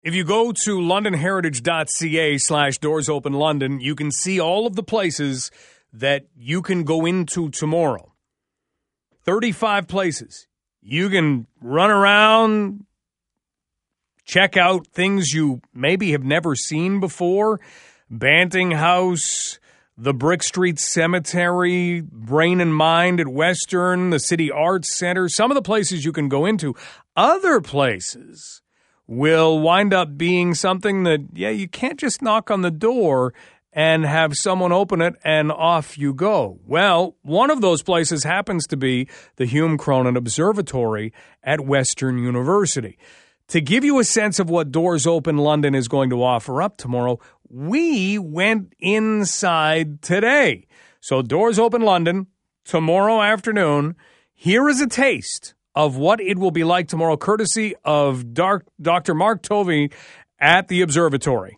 If you go to londonheritage.ca/doorsopenlondon, you can see all of the places that you can go into tomorrow. 35 places. You can run around, check out things you maybe have never seen before. Banting House, the Brick Street Cemetery, Brain and Mind at Western, the City Arts Center. Some of the places you can go into. Other places will wind up being something that, you can't just knock on the door and have someone open it and off you go. Well, one of those places happens to be the Hume Cronyn Observatory at Western University. To give you a sense of what Doors Open London is going to offer up tomorrow, we went inside today. So Doors Open London, tomorrow afternoon. Here is a taste of what it will be like tomorrow, courtesy of Dr. Mark Tovey at the observatory.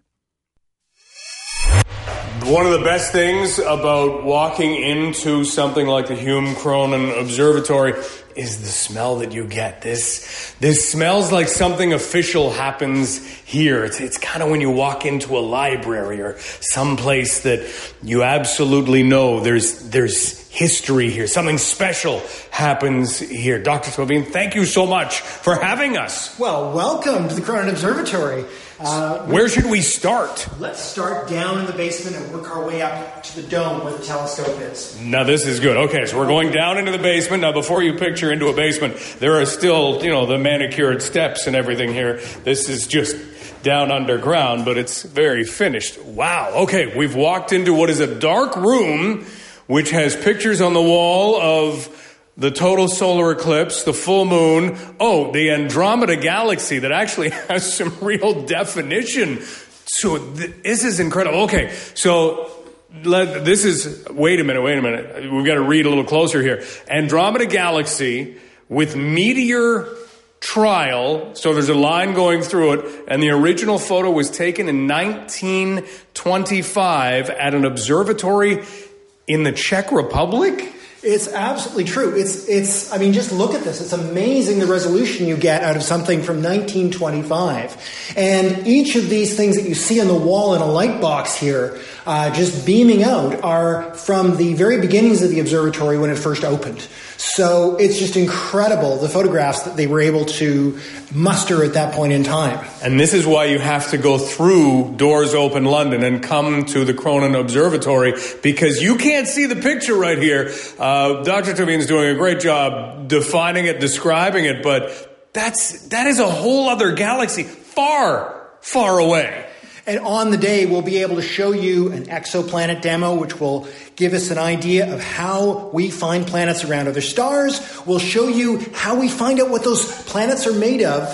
One of the best things about walking into something like the Hume Cronyn Observatory is the smell that you get. This smells like something official happens here. It's kind of when you walk into a library or someplace that you absolutely know there's history here. Something special happens here. Dr. Tovey, thank you so much for having us. Well, welcome to the Cronyn Observatory. Where should we start? Let's start down in the basement and work our way up to the dome where the telescope is. Now, this is good. Okay, so we're going down into the basement. Now, before you picture into a basement, there are still, the manicured steps and everything here. This is just down underground, but it's very finished. Wow. Okay, we've walked into what is a dark room, which has pictures on the wall of the total solar eclipse, the full moon, the Andromeda Galaxy that actually has some real definition. So this is incredible. Okay, so wait a minute. We've got to read a little closer here. Andromeda Galaxy with meteor trial. So there's a line going through it, and the original photo was taken in 1925 at an observatory in the Czech Republic. It's absolutely true. It's. Just look at this. It's amazing the resolution you get out of something from 1925. And each of these things that you see on the wall in a light box here, just beaming out, are from the very beginnings of the observatory when it first opened. So it's just incredible, the photographs that they were able to muster at that point in time. And this is why you have to go through Doors Open London and come to the Cronyn Observatory, because you can't see the picture right here. Dr. Tovey is doing a great job defining it, describing it, but that is a whole other galaxy far, far away. And on the day, we'll be able to show you an exoplanet demo, which will give us an idea of how we find planets around other stars. We'll show you how we find out what those planets are made of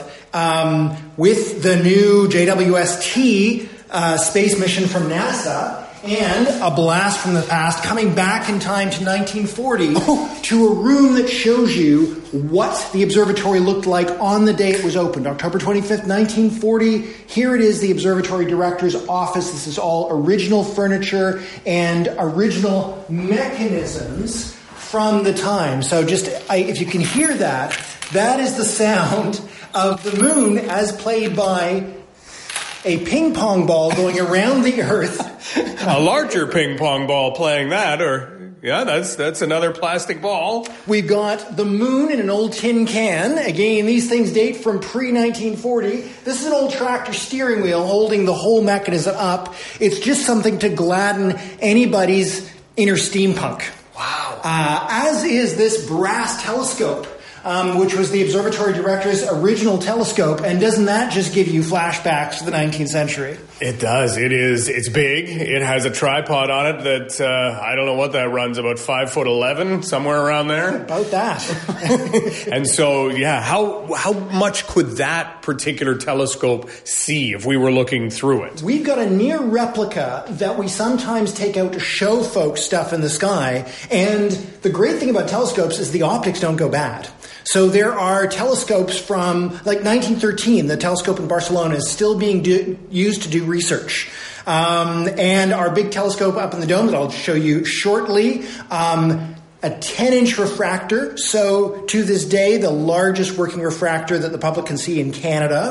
with the new JWST space mission from NASA. And a blast from the past, coming back in time to 1940 to a room that shows you what the observatory looked like on the day it was opened, October 25th, 1940. Here it is, the observatory director's office. This is all original furniture and original mechanisms from the time. So if you can hear that, that is the sound of the moon as played by a ping pong ball going around the Earth. A larger ping pong ball playing that, that's another plastic ball. We've got the moon in an old tin can. Again, these things date from pre-1940. This is an old tractor steering wheel holding the whole mechanism up. It's just something to gladden anybody's inner steampunk. Wow. As is this brass telescope, which was the observatory director's original telescope. And doesn't that just give you flashbacks to the 19th century? It does. It's big. It has a tripod on it that, I don't know what that runs, about 5'11", somewhere around there. About that. And so, how much could that particular telescope see if we were looking through it? We've got a near replica that we sometimes take out to show folks stuff in the sky. And the great thing about telescopes is the optics don't go bad. So there are telescopes from 1913. The telescope in Barcelona is still being used to do research. And our big telescope up in the dome that I'll show you shortly, a 10-inch refractor. So to this day, the largest working refractor that the public can see in Canada.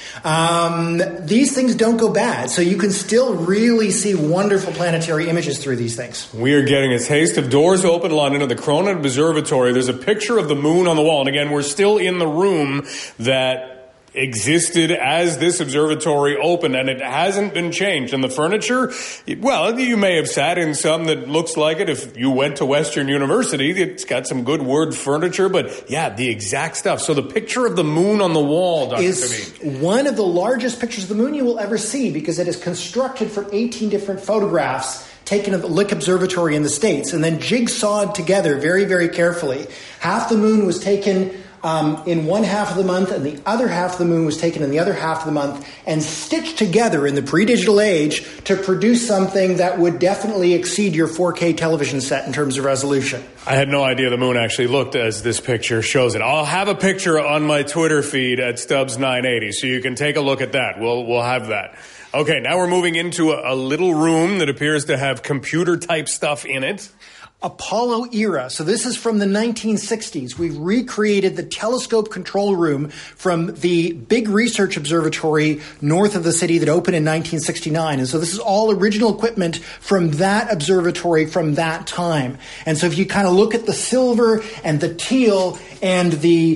These things don't go bad, so you can still really see wonderful planetary images through these things. We are getting a taste of Doors Open London at the Cronin Observatory. There's a picture of the moon on the wall, and again, we're still in the room that existed as this observatory opened, and it hasn't been changed. And the furniture, well, you may have sat in some that looks like it if you went to Western University. It's got some good wood furniture, but yeah, the exact stuff. So the picture of the moon on the wall, Dr. is Tobin, one of the largest pictures of the moon you will ever see, because it is constructed from 18 different photographs taken at the Lick Observatory in the States and then jigsawed together very, very carefully. Half the moon was taken in one half of the month, and the other half of the moon was taken in the other half of the month and stitched together in the pre-digital age to produce something that would definitely exceed your 4K television set in terms of resolution. I had no idea the moon actually looked as this picture shows it. I'll have a picture on my Twitter feed at Stubbs980, so you can take a look at that. We'll have that. Okay, now we're moving into a little room that appears to have computer-type stuff in it. Apollo era. So this is from the 1960s. We've recreated the telescope control room from the big research observatory north of the city that opened in 1969. And so this is all original equipment from that observatory from that time. And so if you kind of look at the silver and the teal and the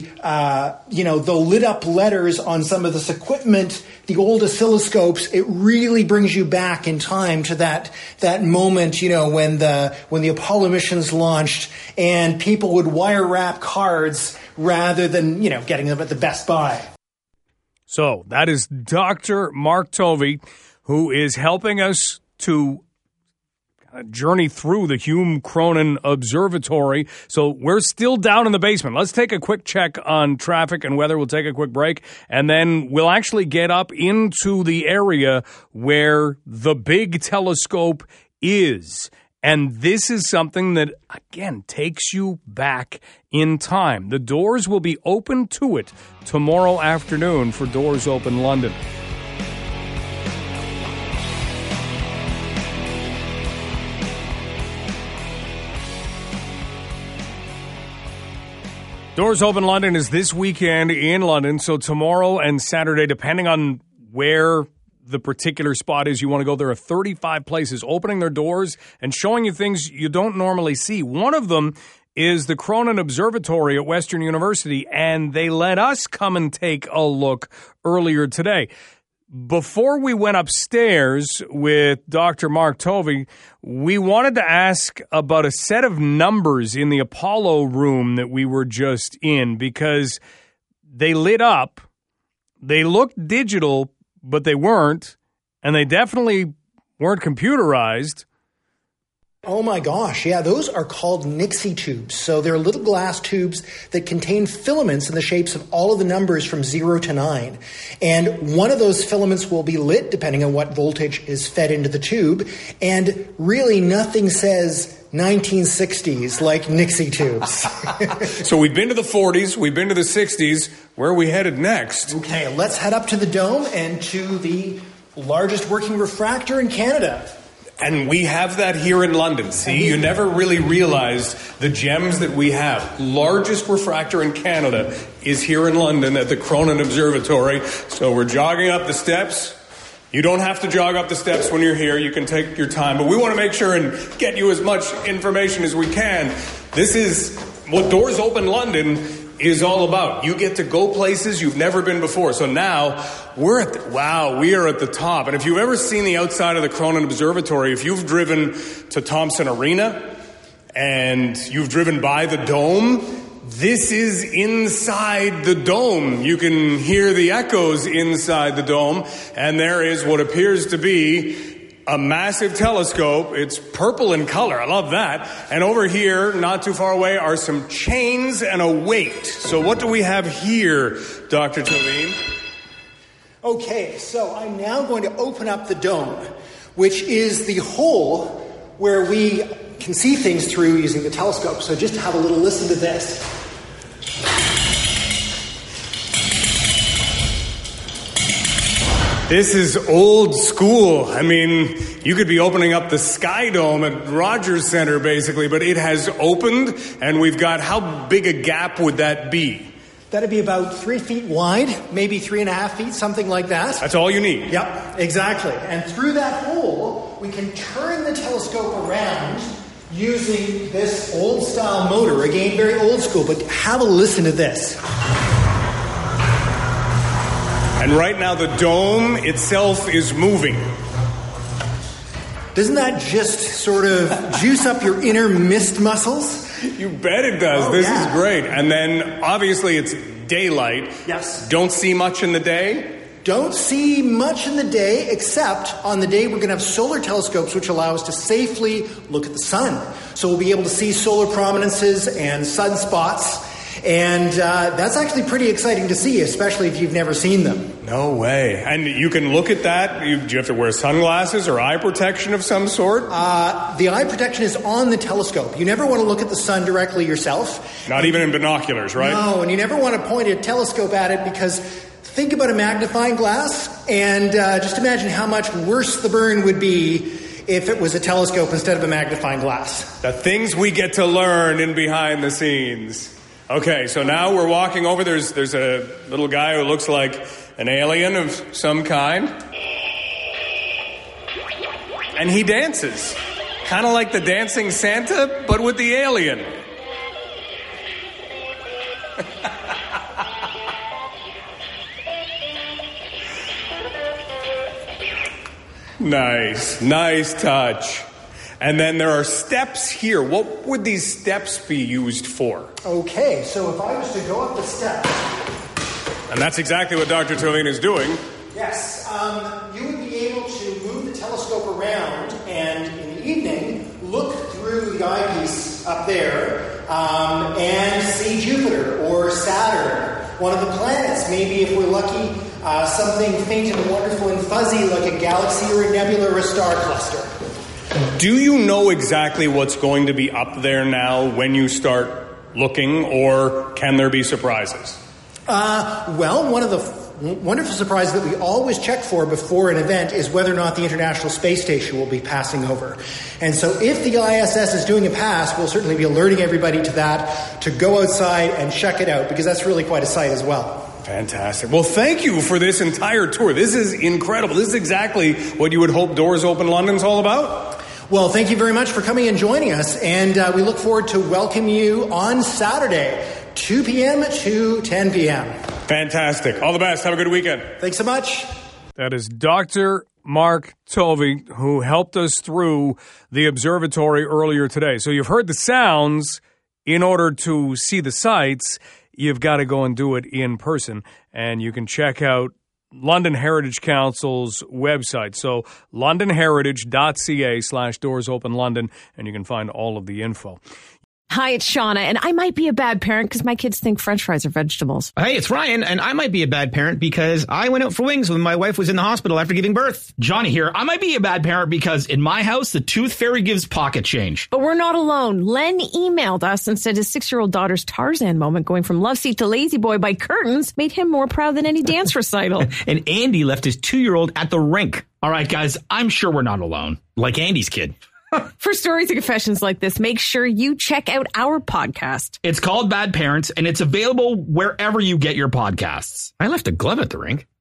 lit up letters on some of this equipment, the old oscilloscopes, it really brings you back in time to that moment, when the Apollo missions launched and people would wire wrap cards rather than, getting them at the Best Buy. So that is Dr. Mark Tovey, who is helping us to journey through the Hume Cronin Observatory. So we're still down in the basement. Let's take a quick check on traffic and weather. We'll take a quick break, and then we'll actually get up into the area where the big telescope is. And this is something that, again, takes you back in time. The doors will be open to it tomorrow afternoon for Doors Open London. Doors Open London is this weekend in London, so tomorrow and Saturday, depending on where the particular spot is you want to go, there are 35 places opening their doors and showing you things you don't normally see. One of them is the Cronin Observatory at Western University, and they let us come and take a look earlier today. Before we went upstairs with Dr. Mark Tovey, we wanted to ask about a set of numbers in the Apollo room that we were just in, because they lit up, they looked digital, but they weren't, and they definitely weren't computerized. Oh my gosh, yeah, those are called Nixie tubes. So they're little glass tubes that contain filaments in the shapes of all of the numbers from 0 to 9. And one of those filaments will be lit depending on what voltage is fed into the tube. And really nothing says 1960s like Nixie tubes. So we've been to the 40s, we've been to the 60s. Where are we headed next? Okay, let's head up to the dome and to the largest working refractor in Canada. And we have that here in London. See, you never really realized the gems that we have. Largest refractor in Canada is here in London at the Cronin Observatory. So we're jogging up the steps. You don't have to jog up the steps when you're here. You can take your time. But we want to make sure and get you as much information as we can. This is what Doors Open London is all about. You get to go places you've never been before. So now we are at the top. And if you've ever seen the outside of the Cronin Observatory, if you've driven to Thompson Arena and you've driven by the dome, this is inside the dome. You can hear the echoes inside the dome, and there is what appears to be a massive telescope. It's purple in color. I love that. And over here, not too far away, are some chains and a weight. So what do we have here, Dr. Tovey? Okay, so I'm now going to open up the dome, which is the hole where we can see things through using the telescope. So just have a little listen to this. This is old school. I mean, you could be opening up the Sky Dome at Rogers Center, basically, but it has opened, and we've got, how big a gap would that be? That'd be about 3 feet wide, maybe 3.5 feet, something like that. That's all you need. Yep, exactly. And through that hole, we can turn the telescope around using this old-style motor. Again, very old school, but have a listen to this. And right now, the dome itself is moving. Doesn't that just sort of juice up your inner mist muscles? You bet it does. This is great. And then, obviously, it's daylight. Yes. Don't see much in the day? Don't see much in the day, except on the day we're going to have solar telescopes, which allow us to safely look at the sun. So we'll be able to see solar prominences and sunspots. And that's actually pretty exciting to see, especially if you've never seen them. No way. And you can look at that? Do you have to wear sunglasses or eye protection of some sort? The eye protection is on the telescope. You never want to look at the sun directly yourself. Not even in binoculars, right? No, and you never want to point a telescope at it because think about a magnifying glass and just imagine how much worse the burn would be if it was a telescope instead of a magnifying glass. The things we get to learn in behind the scenes. Okay, so now we're walking over. There's a little guy who looks like an alien of some kind. And he dances. Kind of like the dancing Santa, but with the alien. Nice touch. And then there are steps here. What would these steps be used for? Okay, so if I was to go up the steps... And that's exactly what Dr. Tovene is doing. Yes, you would be able to move the telescope around and in the evening look through the eyepiece up there and see Jupiter or Saturn, one of the planets. Maybe if we're lucky, something faint and wonderful and fuzzy like a galaxy or a nebula or a star cluster. Do you know exactly what's going to be up there now when you start looking, or can there be surprises? Well, one of the wonderful surprises that we always check for before an event is whether or not the International Space Station will be passing over. And so if the ISS is doing a pass, we'll certainly be alerting everybody to that, to go outside and check it out, because that's really quite a sight as well. Fantastic. Well, thank you for this entire tour. This is incredible. This is exactly what you would hope Doors Open London's all about. Well, thank you very much for coming and joining us, and we look forward to welcoming you on Saturday, 2 p.m. to 10 p.m. Fantastic. All the best. Have a good weekend. Thanks so much. That is Dr. Mark Tovey, who helped us through the observatory earlier today. So you've heard the sounds. In order to see the sights, you've got to go and do it in person, and you can check out London Heritage Council's website. So londonheritage.ca/Doors Open London, and you can find all of the info. Hi, it's Shauna, and I might be a bad parent because my kids think French fries are vegetables. Hey, it's Ryan, and I might be a bad parent because I went out for wings when my wife was in the hospital after giving birth. Johnny here. I might be a bad parent because in my house, the tooth fairy gives pocket change. But we're not alone. Len emailed us and said his 6-year-old daughter's Tarzan moment going from love seat to lazy boy by curtains made him more proud than any dance recital. And Andy left his 2-year-old at the rink. All right, guys, I'm sure we're not alone. Like Andy's kid. For stories and confessions like this, make sure you check out our podcast. It's called Bad Parents, and it's available wherever you get your podcasts. I left a glove at the rink.